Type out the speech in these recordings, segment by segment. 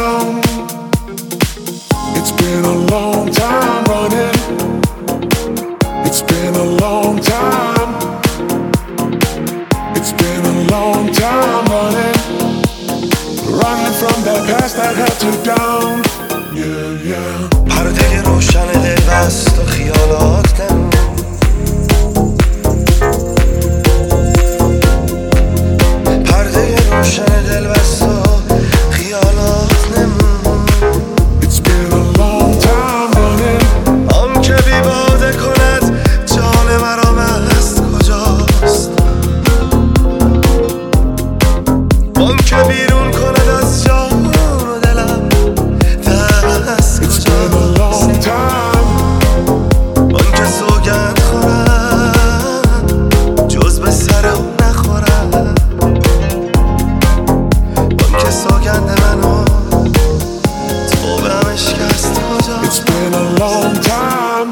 down. It's been a long time running. It's been a long time. It's been a long time running. Running from that past that held you down. Yeah, yeah. پرده روشن دل بست و خیالات نمون. پرده روشن دل بست و خیالات نمون. It's been a long time running. آن که بی باده کند جان مرا مست کجاست؟ آن که بیرون کند از جان و دلم دست کجاست؟ آن که سوگند خورم جز به سر او نخورم. آن که سوگند منو تو به هم اشکست کجاست؟ It's been a long time.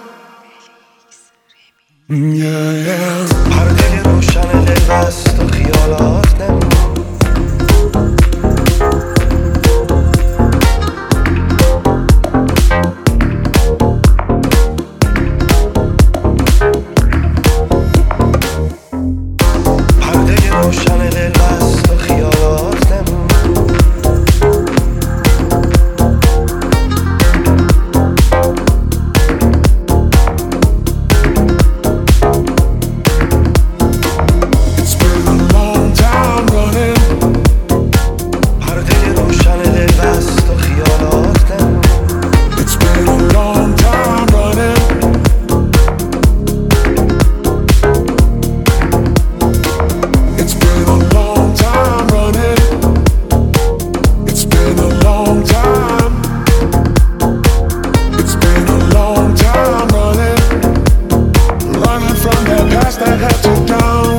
Yeah, yeah. پرده روشن دل بست و خیالات نمون. روشن دل بست و خیالات نمون. It's been a long time running. پرده روشن دل بست و خیالات نمون. It's been a long time running. It's been a long time running. It's been a long time. It's been a long time running. Running from that past that had you down.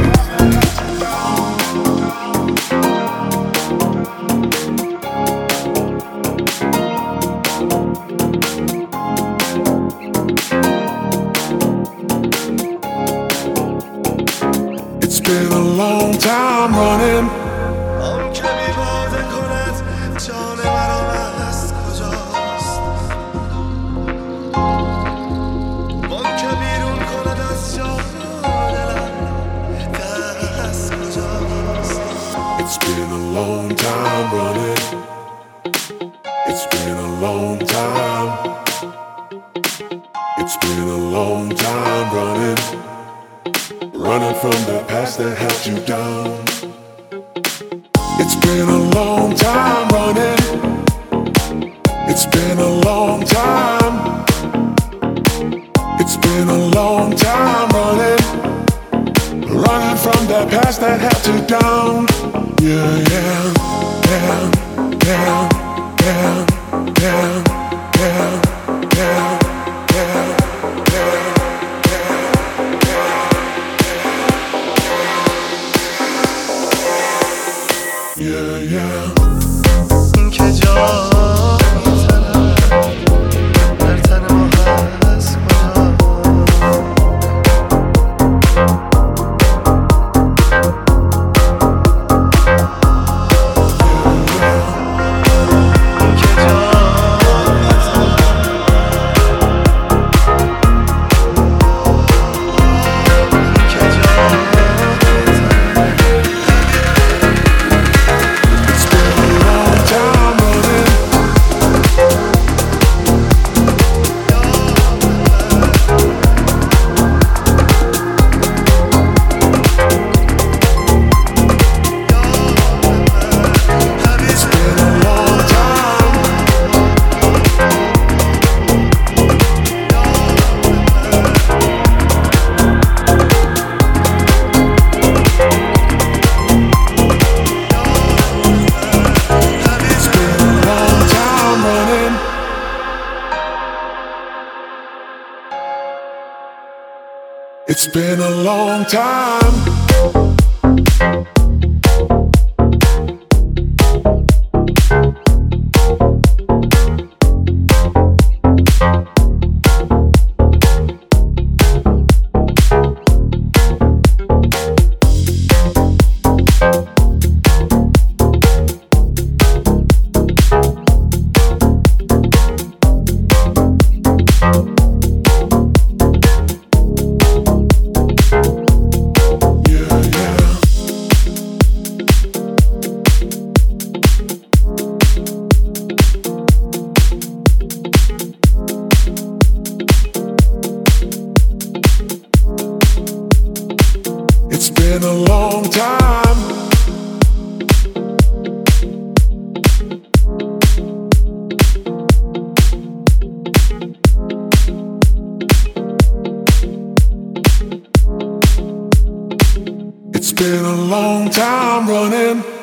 It's been a long time running. آن که بی باده کند جان مرا مست کجاست؟ آن که بیرون کند از جان و دلم دست کجاست؟ It's been a long time running. It's been a long time. It's been a long time running. Running from the past that held you down. It's been a long time running. It's been a long time. It's been a long time running. Running from that past that held you down. Yeah, yeah, yeah, yeah, yeah, yeah, yeah, yeah, yeah, yeah. Yeah, yeah. این که جای تنم در تن ما هست کجا؟ این که جای It's been a long time. It's been a long time. It's been a long time running.